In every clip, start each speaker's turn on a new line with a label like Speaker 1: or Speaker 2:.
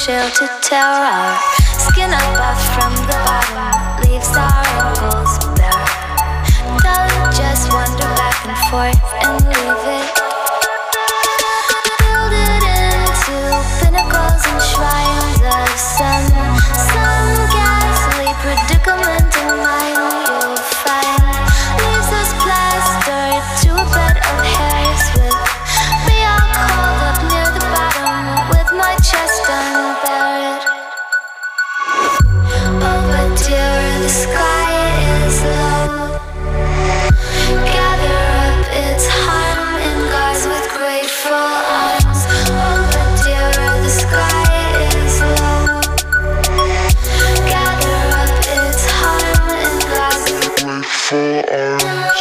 Speaker 1: chill to terror. Skin up off from the bottom, leaves our ankles bare. Don't just wander back and forth and leave it. Build it into pinnacles and shrines of some ghastly predicament in mind you'll find. Leaves us plastered to a bed of hairs with me all curled up near the bottom with my chest unburied. Oh, but dear, the sky is low. Gather up its harm in gauze with grateful arms. Oh, but dear, the sky is low. Gather up its harm in gauze with grateful arms.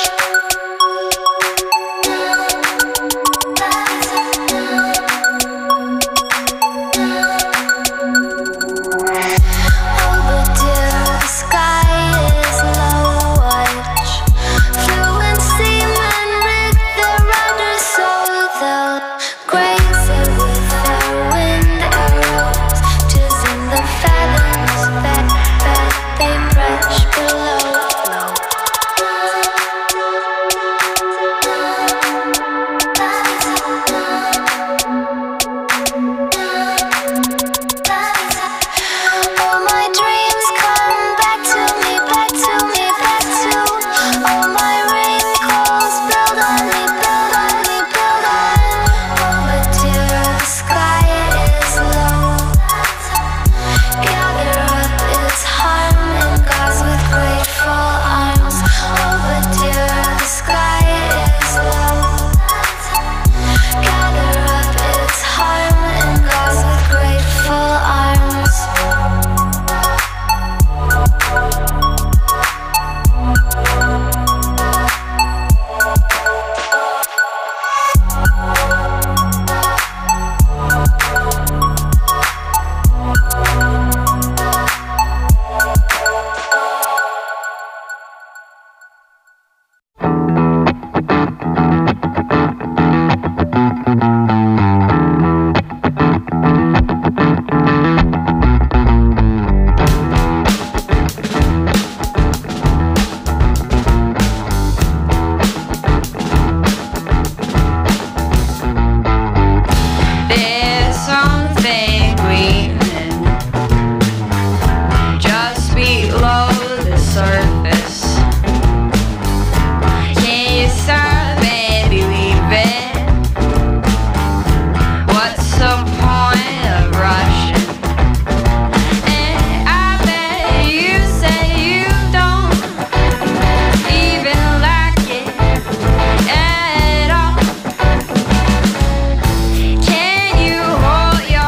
Speaker 2: Can you hold your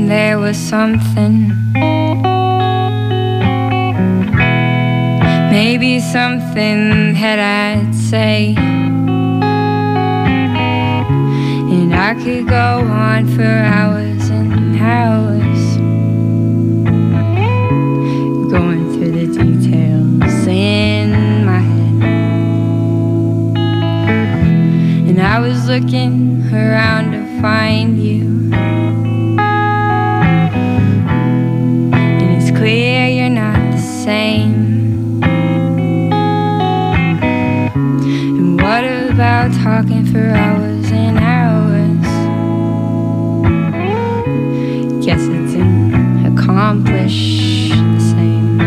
Speaker 2: there was something, maybe something that I'd say, and I could go on for hours and hours, going through the details in my head. And I was looking around to find you, and it's clear you're not the same. And what about talking for hours and hours? Guess it didn't accomplish the same.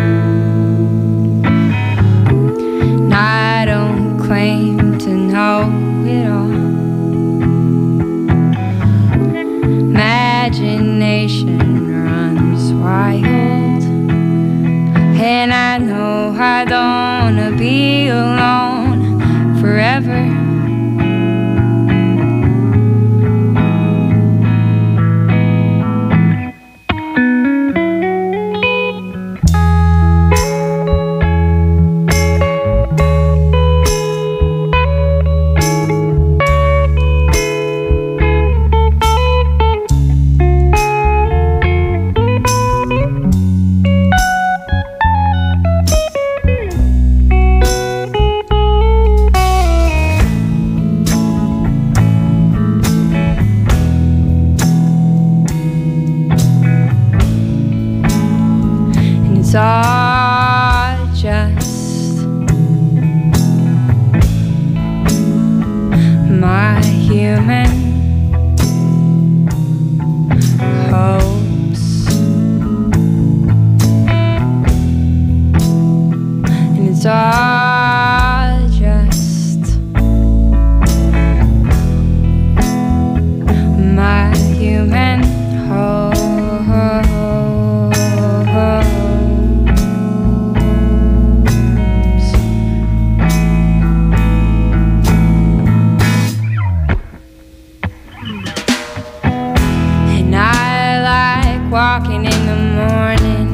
Speaker 2: And I don't claim to know it all. Imagination runs wild, and I know I don't wanna be alone forever. It's all just my human hopes, and it's all just my human hopes. Walking in the morning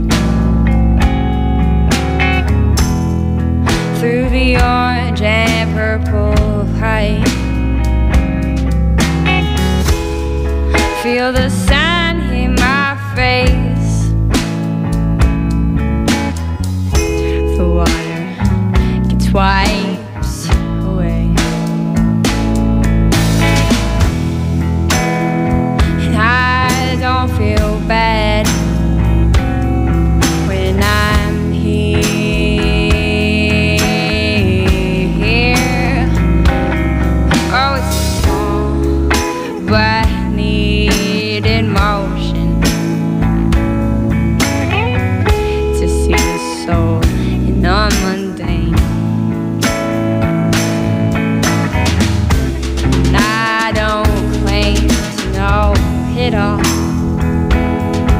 Speaker 2: through the orange and purple light, feel the sun hit my face, the water gets wipes away, and I don't feel bad when I'm here. Oh, it's small but needed motion to see the soul in the mundane. And I don't claim to know it all.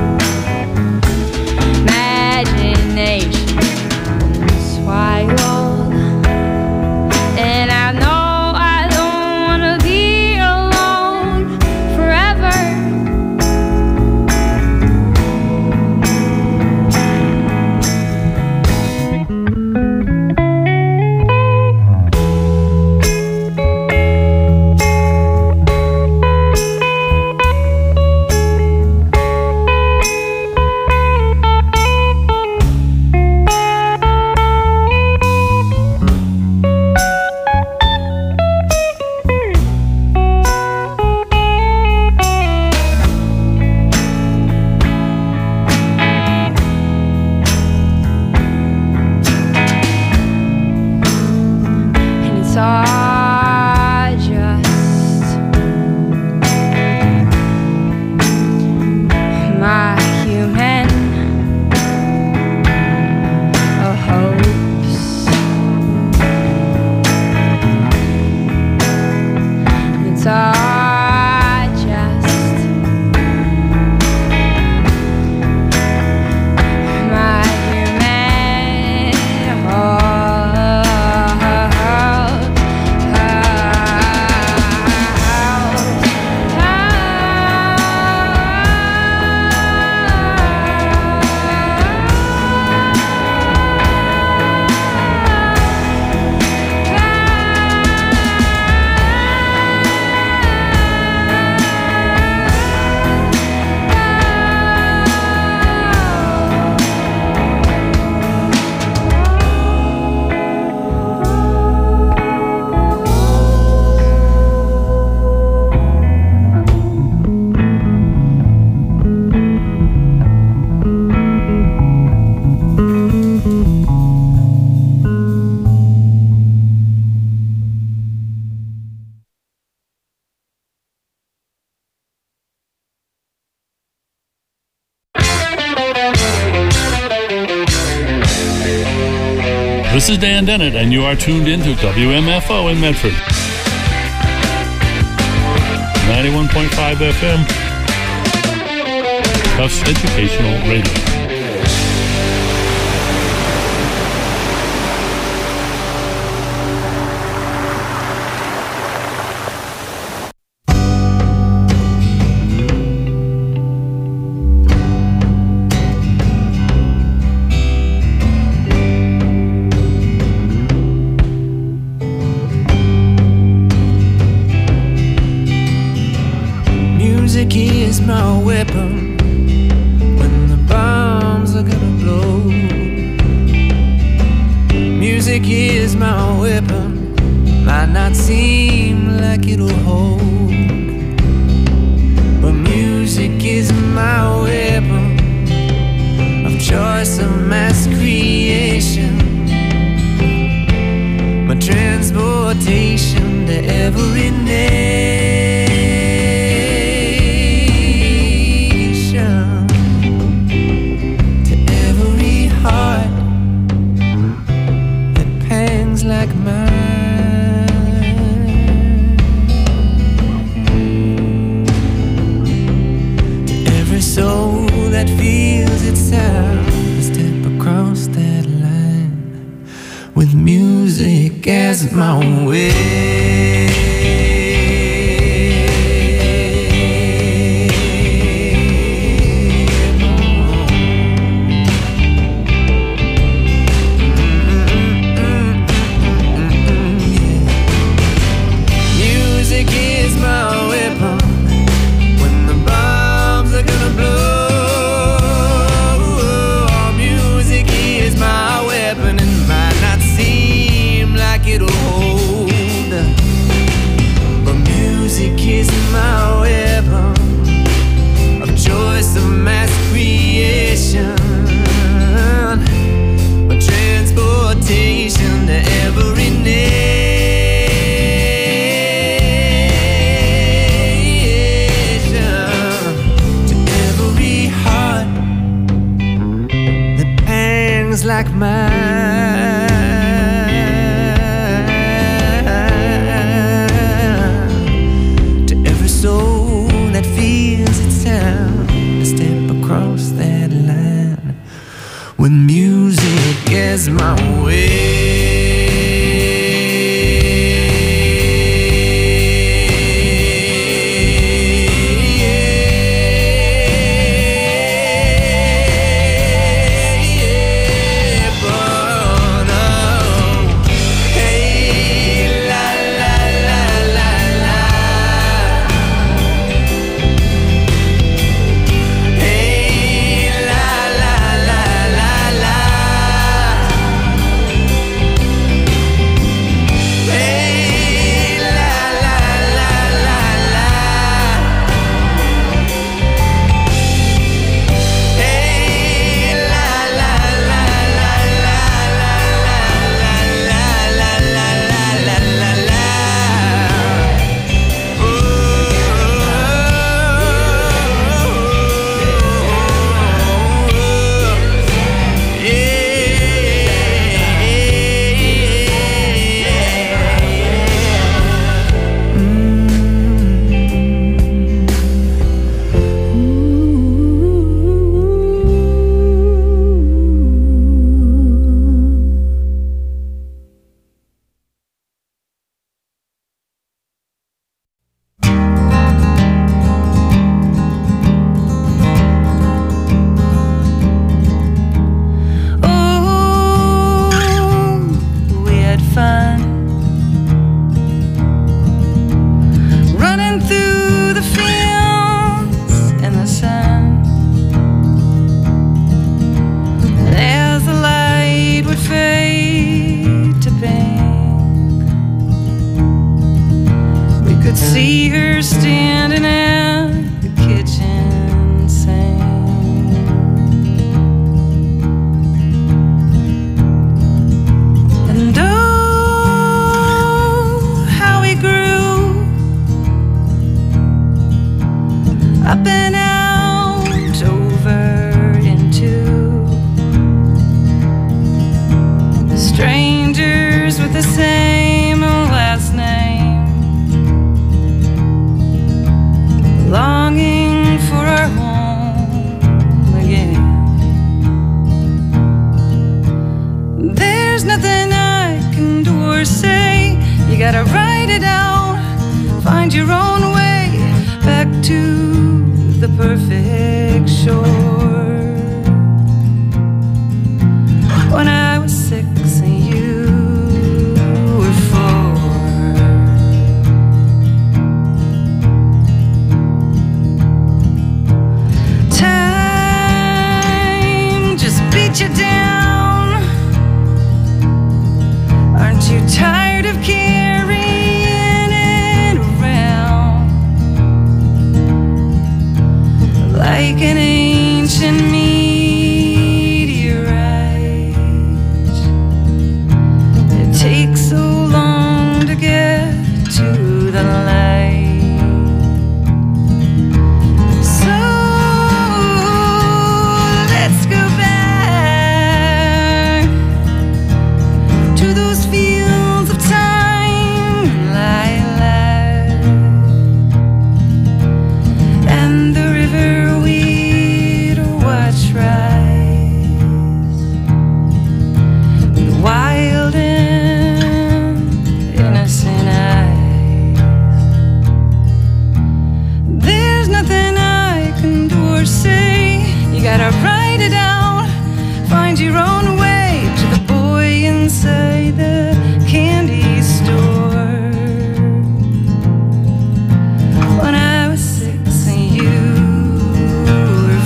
Speaker 3: This is Dan Dennett, and you are tuned into WMFO in Medford. 91.5 FM. Tufts Educational Radio.
Speaker 4: Music is my weapon when the bombs are gonna blow. Music is my weapon, might not seem like it'll hold, but music is my weapon of choice, of mass creation, my transportation to every nation. Like mine, to every soul that feels its sound, step across that line with music as my way. My weapon of choice, of mass creation, my transportation to every nation, to every heart that pangs like mine. Soul that feels its sound to step across that line with music as my way. But
Speaker 5: it out, find your own way back to the perfect shore. When I was 6 and you were 4, time just beat you down. Aren't you tired of carrying it around like an ancient meteorite? It takes so long to get to the light. So let's go back to those fields of time, lilac, and the river we'd watch rise, with wild and innocent eyes. There's nothing I can do or say. You gotta write it out, find your own way to the boy inside the candy store. When I was 6 and you were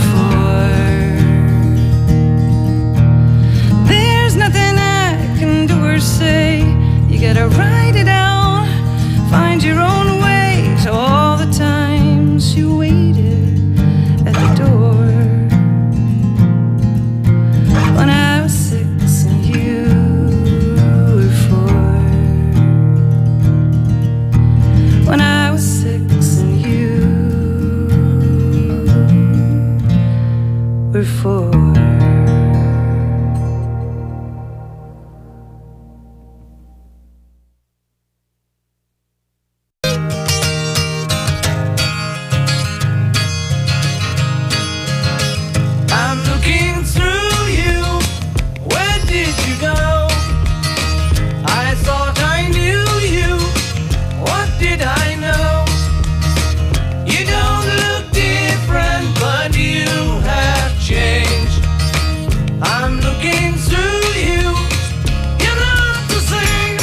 Speaker 5: 4, there's nothing I can do or say. You gotta write it out, find your own way to all the times you waited at the door. When I was 6 and you were 4. When I was 6 and you were 4. I'm looking through you. Where did you go? I thought I knew you. What did I know? You don't look different, but you have changed. I'm looking through you. You're not the same.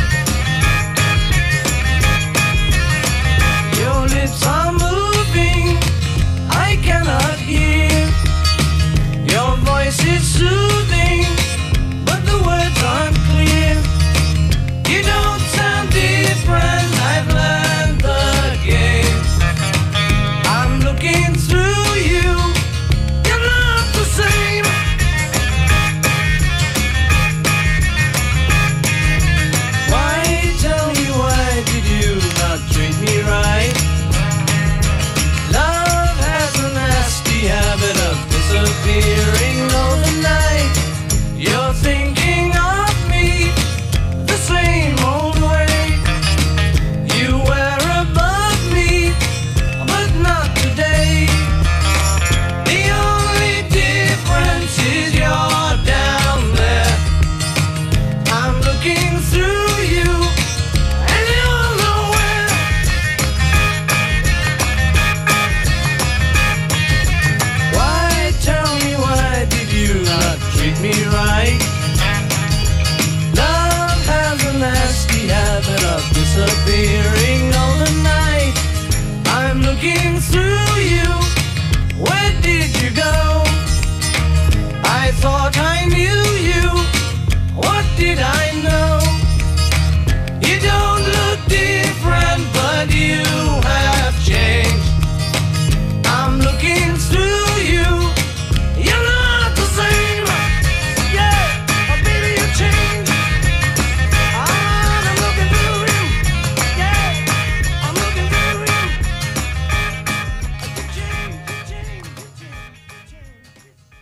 Speaker 5: Your lips are moving. I cannot hear. Your voice is soothing, but the words aren't clear. You don't sound different, I've learned the game. I'm looking through you, you're not the same. Why, tell me, why did you not treat me right? Love has a nasty habit of disappearing overnight. You're thinking of me the same old way. You were above me, but not today. The only difference is you're down there. I'm looking through you, and you're nowhere. Why, tell me, why did you not treat me right? Love has a nasty habit of disappearing overnight. I'm looking through you. Where did you go? I thought I knew you. What did I know? You don't look different, but you have changed. I'm looking through you. You're not the same. Yeah, oh, baby, you changed. I'm looking through you. Yeah, I'm looking through you. You changed, you changed, you changed,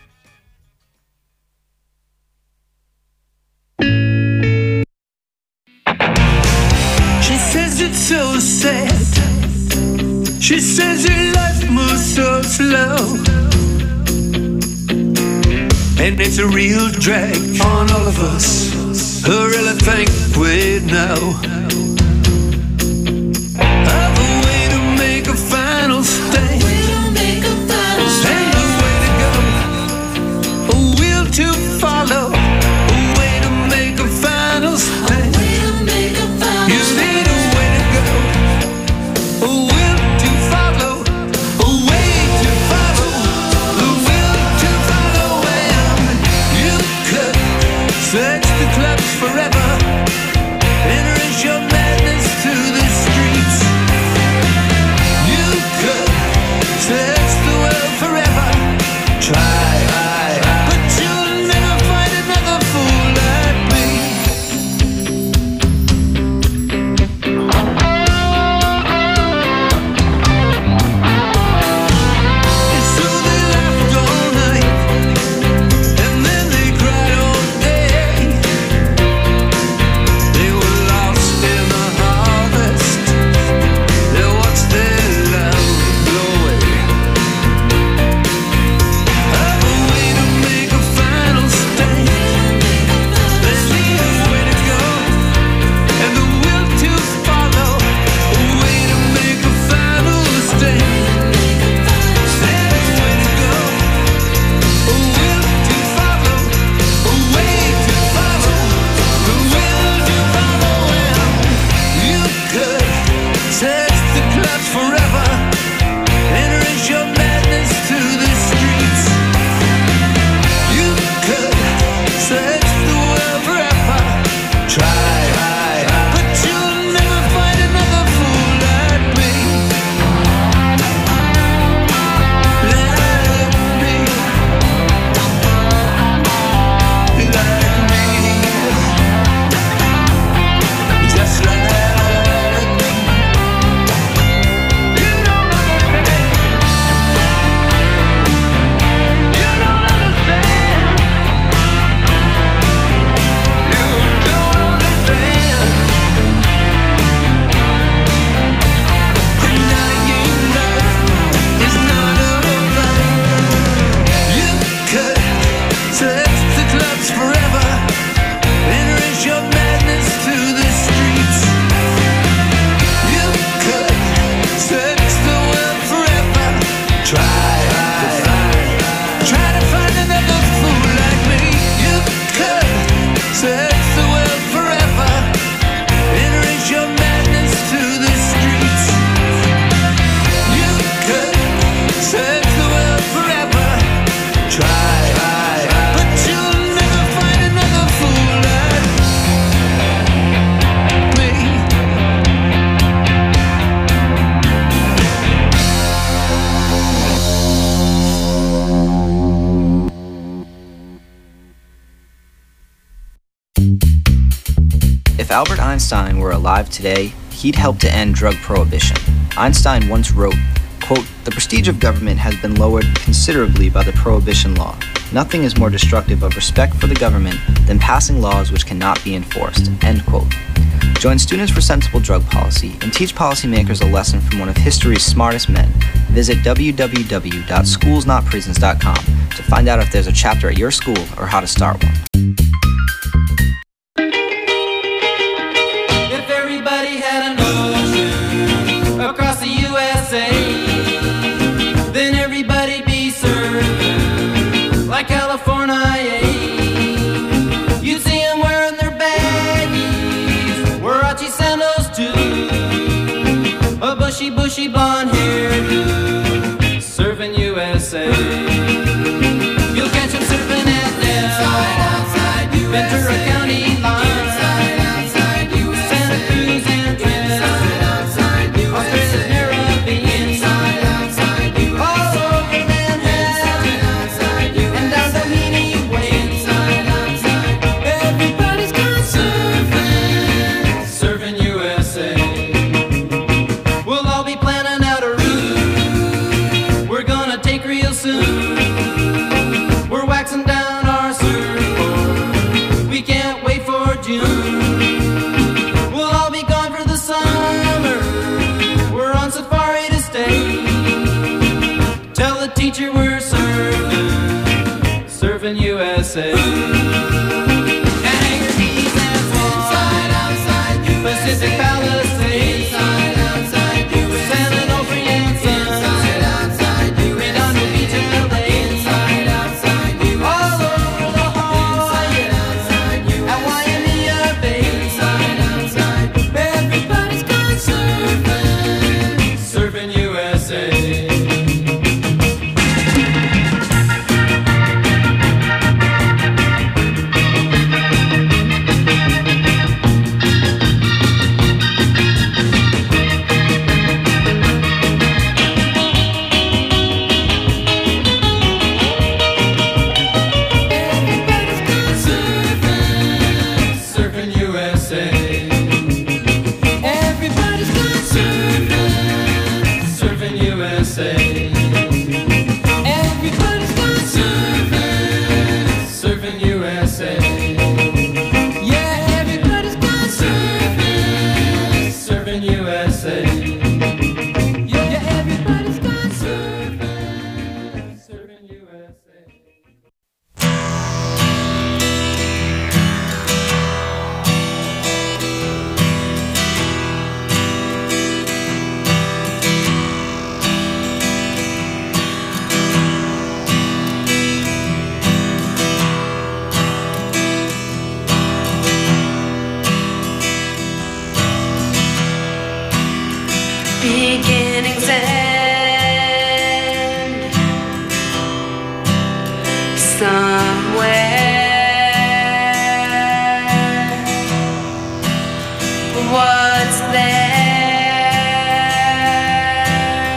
Speaker 5: you changed.
Speaker 4: She says it's so sad. She says your life moves so slow, and it's a real drag on all of us who really think we know.
Speaker 6: Albert Einstein were alive today, he'd help to end drug prohibition. Einstein once wrote, quote, "The prestige of government has been lowered considerably by the prohibition law. Nothing is more destructive of respect for the government than passing laws which cannot be enforced," end quote. Join Students for Sensible Drug Policy and teach policymakers a lesson from one of history's smartest men. Visit www.schoolsnotprisons.com to find out if there's a chapter at your school or how to start one.
Speaker 5: If everybody had an ocean across the USA, then everybody'd be served like California. You'd see them wearing their baggies, Warachi sandals too, a bushy blonde hairdo, serving USA. You'll catch them surfing at Del, Ventura County line, Santa Cruz and Trent, Australia's Caribbean, all over Manhattan, and down Doheny Way. Everybody's gone surfing, serving USA. We'll all be planning out a route we're gonna take real soon. We're waxing down our surfboard, we can't wait for June. We'll all be gone for the summer, we're on safari to stay. Tell the teacher we're serving USA. And Hangar Keys and Swan, Pacific Palisades, San Onofre and Sun, Redondo Beach and LA, all over La Jolla and Waimea Bay. Everybody's gone surfing, serving USA. Surfing USA. Everybody's gone surfing, surfing USA. Everybody's gone surfing, surfing USA. Yeah, everybody's gone surfing, surfing USA. Yeah, everybody's gone surfing, surfing USA.
Speaker 7: Beginnings end somewhere. What's there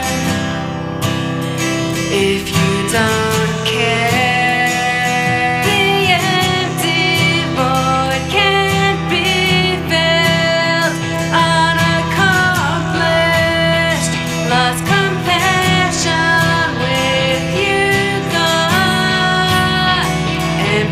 Speaker 7: if you don't care? The empty void can't be filled, unaccomplished, lost compassion with you gone, and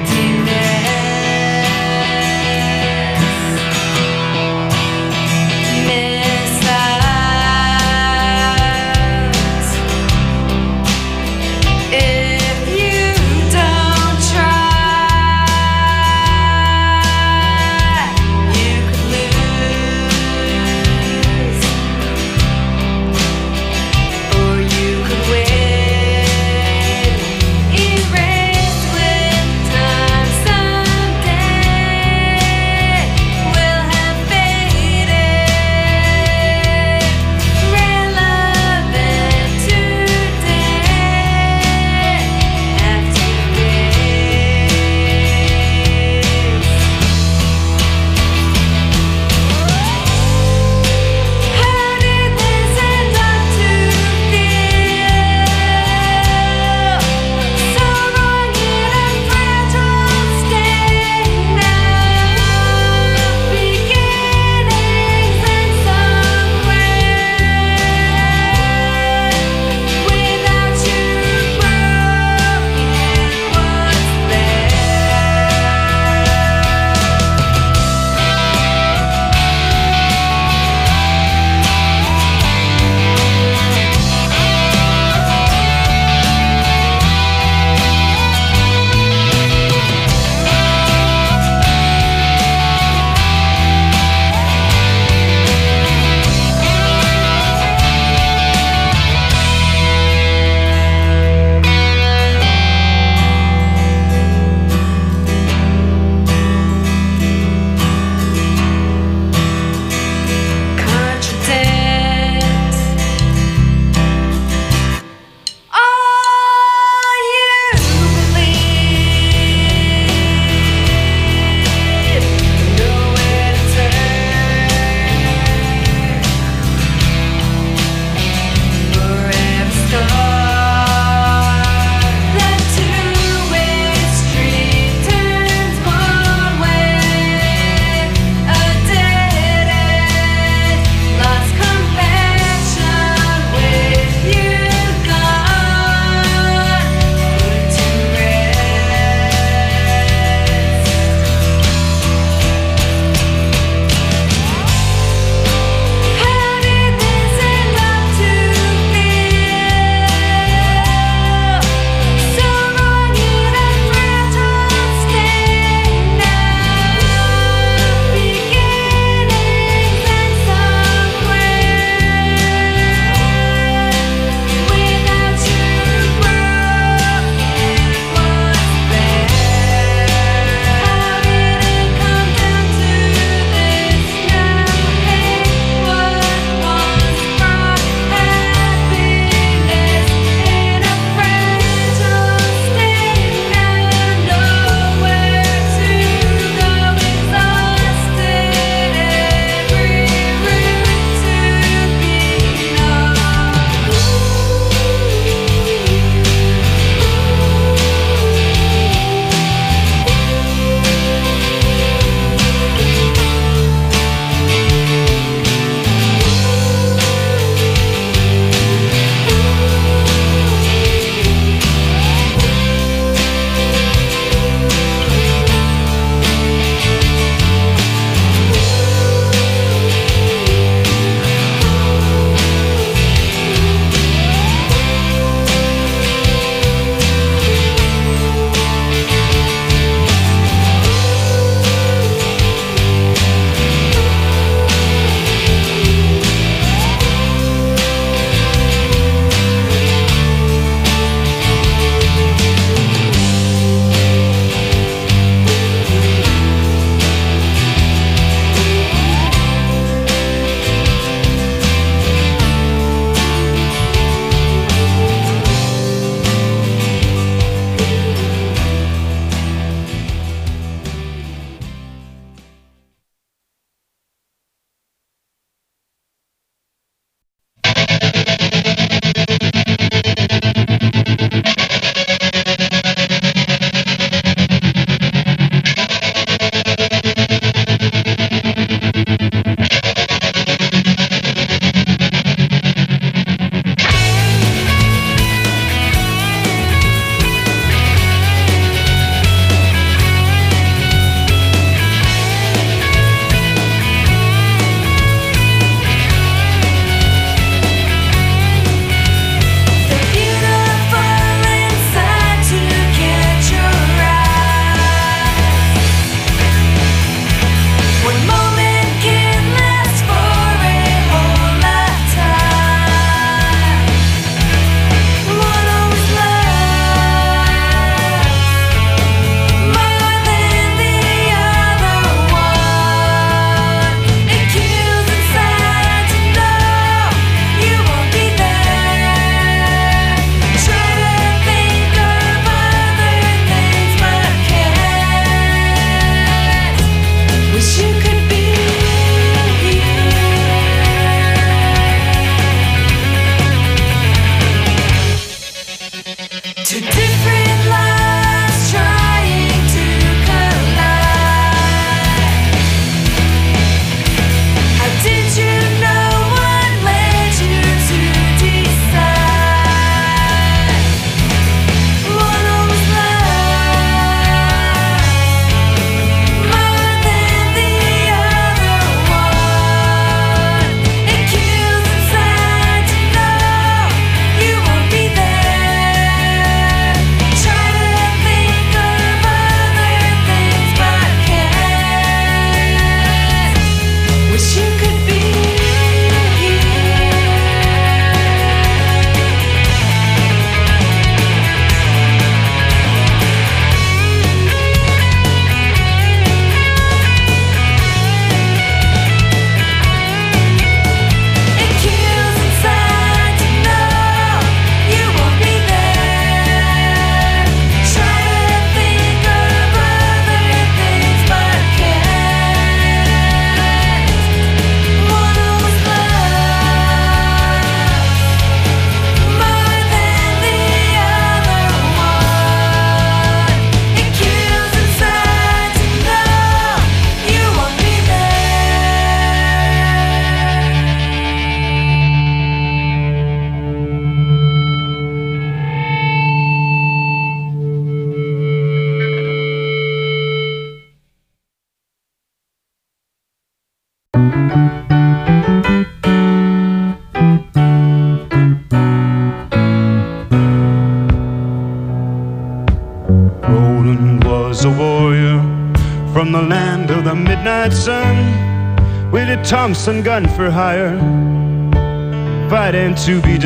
Speaker 8: Roland was a warrior from the land of the midnight sun, with a Thompson gun for hire, fighting to be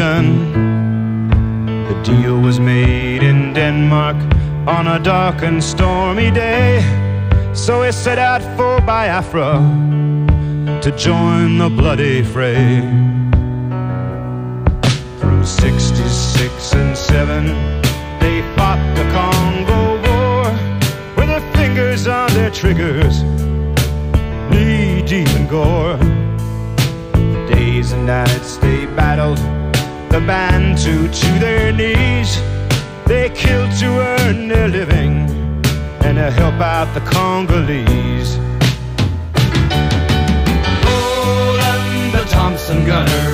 Speaker 8: done. The deal was made in Denmark on a dark and stormy day, so he set out for Biafra to join the bloody fray. Through 66 and 7, they fought the Congo War, with their fingers on their triggers, knee deep in gore. Days and nights they battled the Bantu to their knees. They killed to earn their living and to help out the Congolese. Roland the Thompson gunner,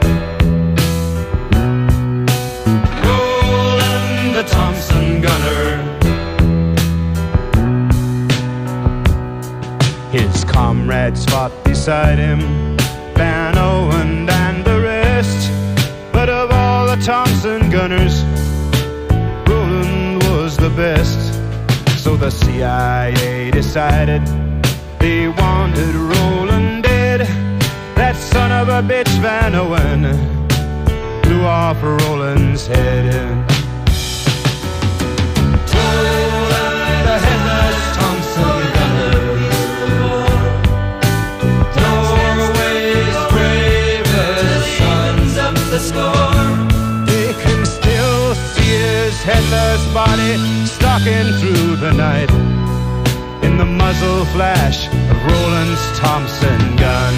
Speaker 8: Roland the Thompson gunner. His comrades fought beside him, Van Owen and the rest. But of all the Thompson gunners, Roland was the best. So the CIA decided they wanted Roland dead. That son of a bitch Van Owen blew off Roland's head. Roland the headless Thompson gunner, Norway's bravest sons of the score. They can still see his headless body stalking through the night in the muzzle flash of Roland's Thompson gun.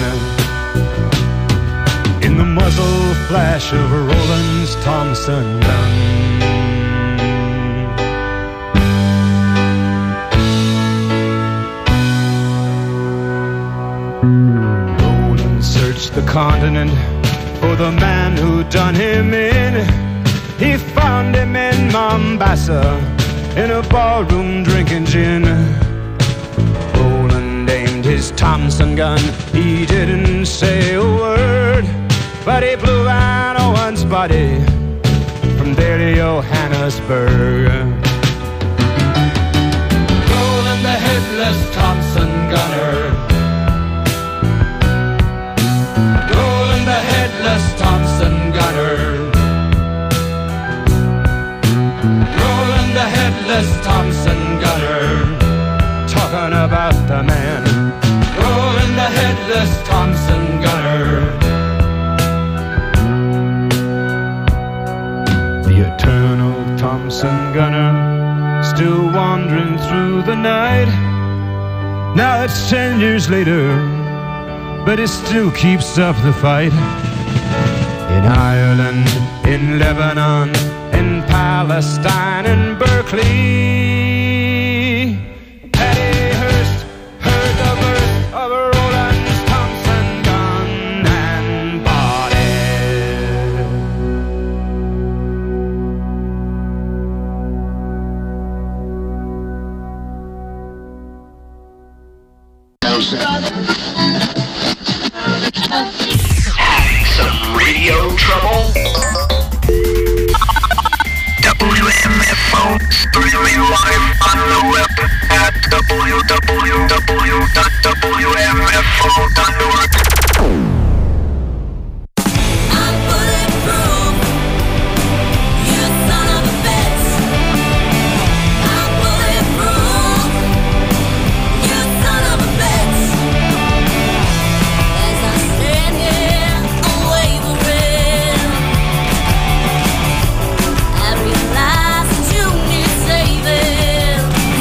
Speaker 8: In the muzzle flash of Roland's Thompson gun. Roland searched the continent for the man who done him in. He found him in Mombasa, in a ballroom drinking gin. Roland aimed his Thompson gun, he didn't say a word, but he blew Van Owen's body from there to Johannesburg. Roland the headless Thompson gunner, Roland the headless Thompson gunner, Roland the headless Thompson gunner. Talking about the man, Roland the headless Thompson gunner. The eternal Thompson gunner, still wandering through the night. Now it's 10 years later, but he still keeps up the fight. In Ireland, in Lebanon, in Palestine and Berkeley. Patty Hearst heard the birth of Roland Thompson gun and bought it.
Speaker 9: Having some radio trouble? WMFO, streaming live on the web at www.wmfo.org.
Speaker 7: I'm bulletproof, you son of a bitch. I'm bulletproof, you son of a bitch. As I stand here, I'm wavering. I realize that you need saving.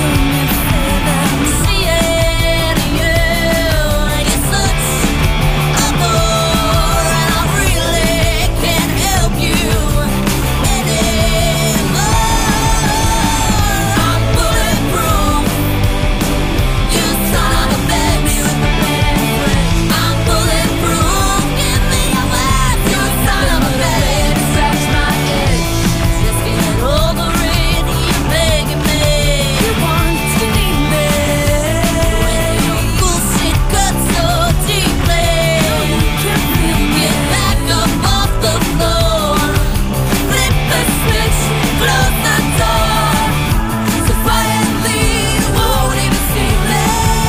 Speaker 7: Seeing you, you're such a bore, and I really can't help you anymore. I'm bulletproof, you son of a bitch. I'm bulletproof, give me a word, you son of a bitch. Scratch my itch, just get over it, you're begging me. You want to leave me when your bullshit cuts so deeply. Get back up off the floor, flip the switch, close the door, so quietly you won't even see me.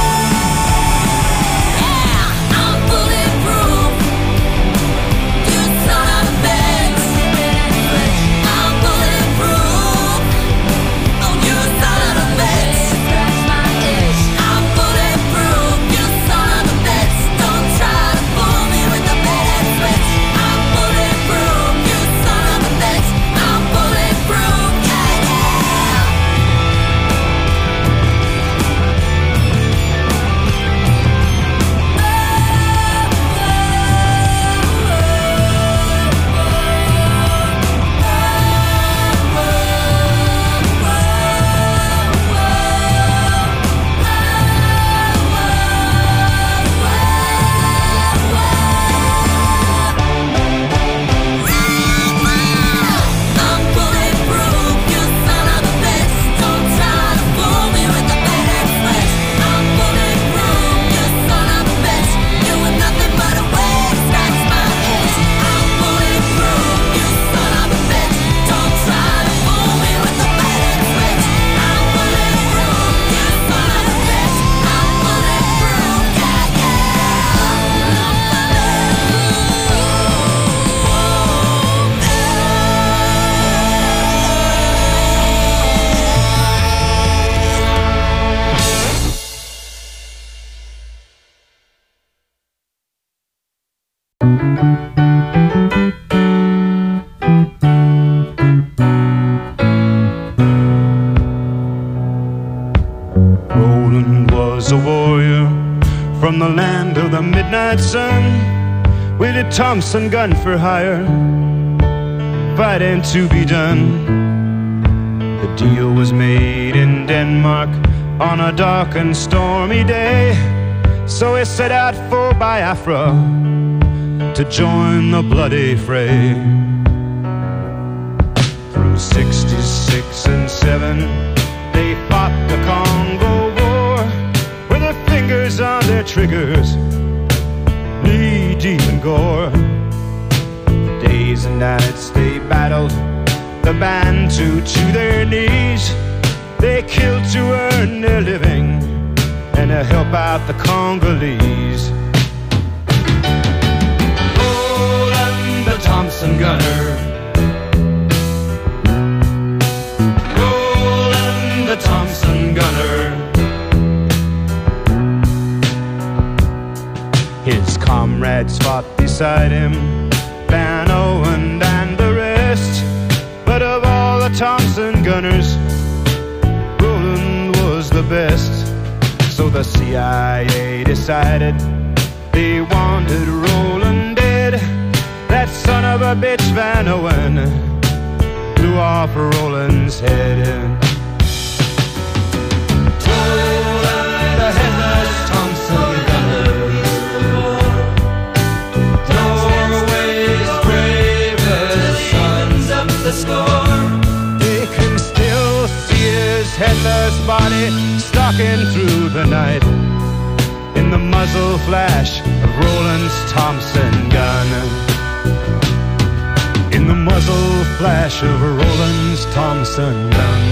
Speaker 7: Yeah, I'm bulletproof, you son of a bitch. I'm bulletproof, oh you son of a bitch. I'm bulletproof, you son of a bitch. Don't try to fool me with the bait switch. I'm bulletproof, you son of a bitch. I'm bulletproof, yeah, yeah. I'm bulletproof, you son of a bitch. Don't try to fool me with the bait switch. I'm bulletproof, you son of a bitch. You were nothing but a way to scratch my itch. I'm bulletproof, you son of a bitch. Don't try to fool me with the bait switch. I'm bulletproof, you son of a bitch. I'm bulletproof, yeah, yeah.
Speaker 8: Roland was a warrior from the land of the midnight sun, with a Thompson gun for hire, fighting to be done. The deal was made in Denmark on a dark and stormy day, so he set out for Biafra to join the bloody fray. Through 66 and 7, they fought the Congo War, with their fingers on their triggers, knee deep in gore. Days and nights they battled the Bantu to their knees. They killed to earn their living and to help out the Congolese. Roland the Thompson gunner, Roland the Thompson gunner. His comrades fought beside him, Van Owen and the rest. But of all the Thompson gunners, Roland was the best. So the CIA decided they wanted Roland dead. That son of a bitch Van Owen blew blew off Roland's head. Roland, the headless Thompson gunner, Norway's bravest sons up the score. They can still see his headless body stalking through the night in the muzzle flash of Roland's Thompson gun. In the muzzle flash of Roland's Thompson gun.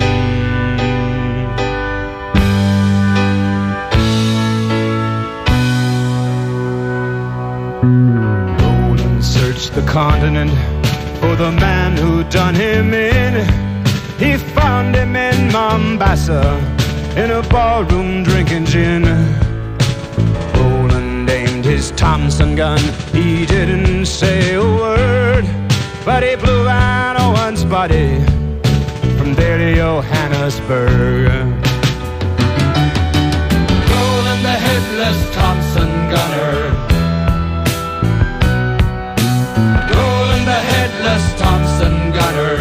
Speaker 8: Roland searched the continent for the man who done him in. He found him in Mombasa in a ballroom drinking gin. Roland aimed his Thompson gun, he didn't say a word, but he blew Van Owen's body from there to Johannesburg. Roland the headless Thompson gunner, Roland the headless Thompson gunner,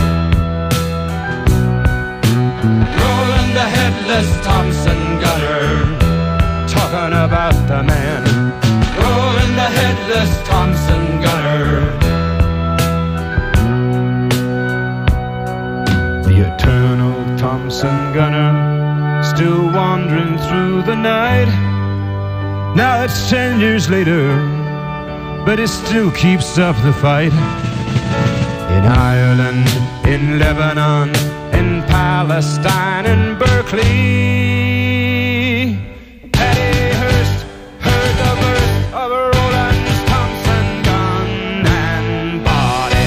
Speaker 8: Roland the headless Thompson gunner, talking about the man, Roland the headless Thompson gunner. Eternal Thompson gunner, still wandering through the night. Now it's 10 years later, but he still keeps up the fight. In Ireland, in Lebanon, in Palestine, in Berkeley, Paddy Hearst heard the birth of Roland's Thompson gun and body.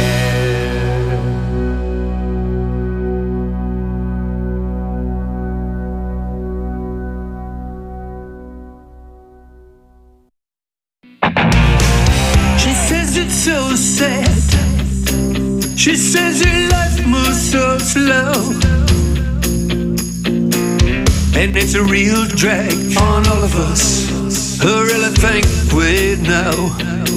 Speaker 5: She says it's so sad. She says her life moves so slow, and it's a real drag on all of us. I really think we know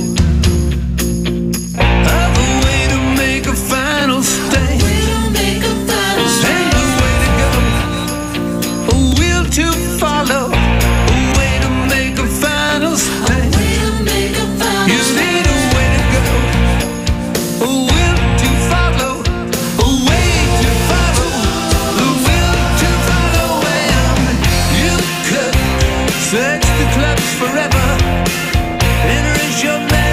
Speaker 5: of a way to make a final stand, and a way to go, a will to follow, a way to make a final stand. You need a way to go, a will to follow, a way to follow, a will to follow. And you could search the clubs forever and erase your memory.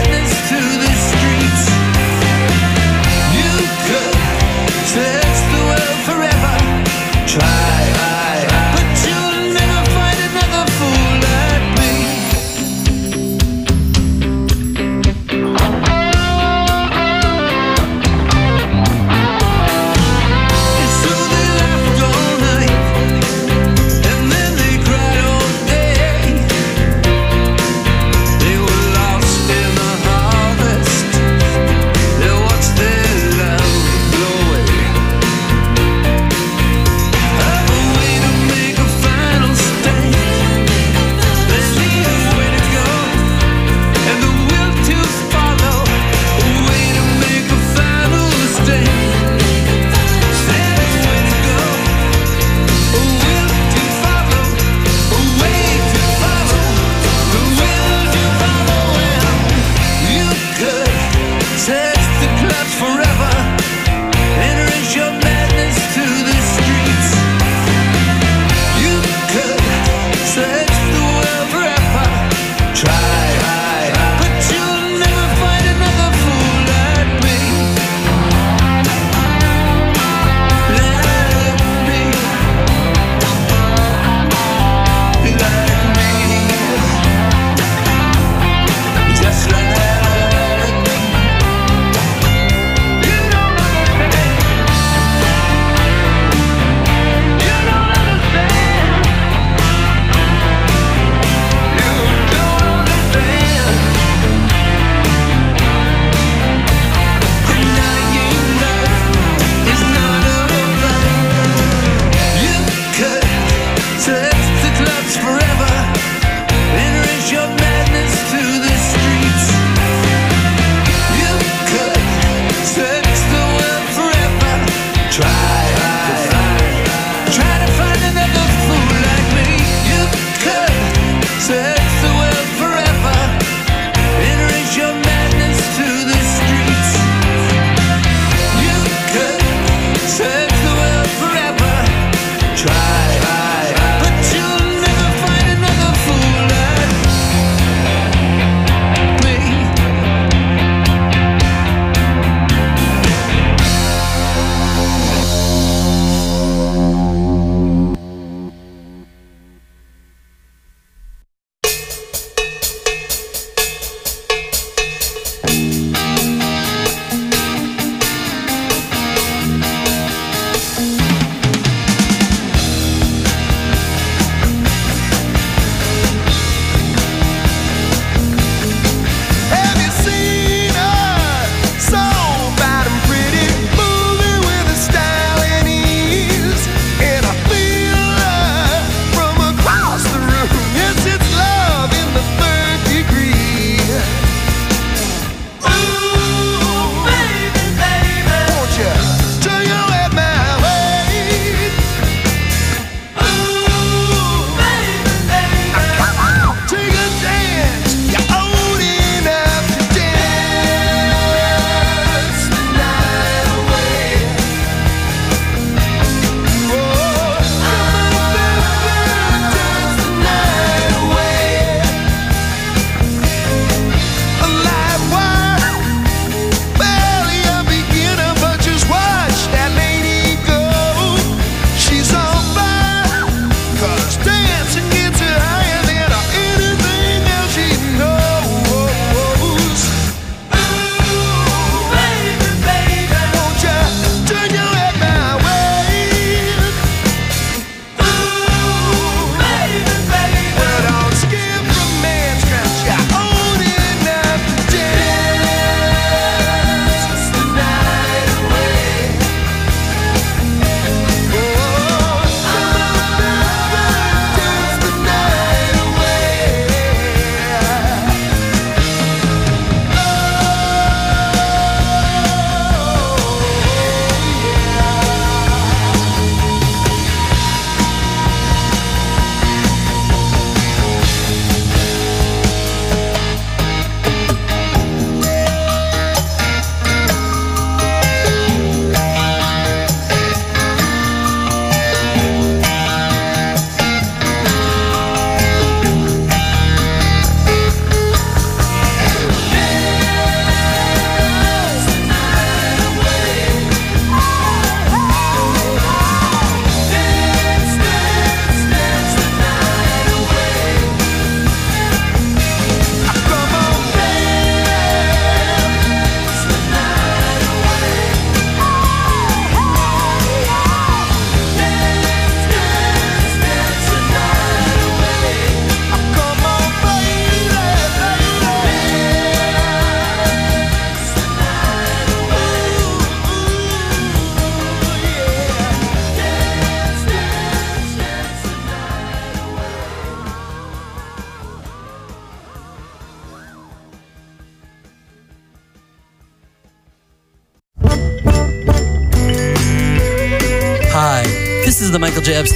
Speaker 10: the Michael J. Epstein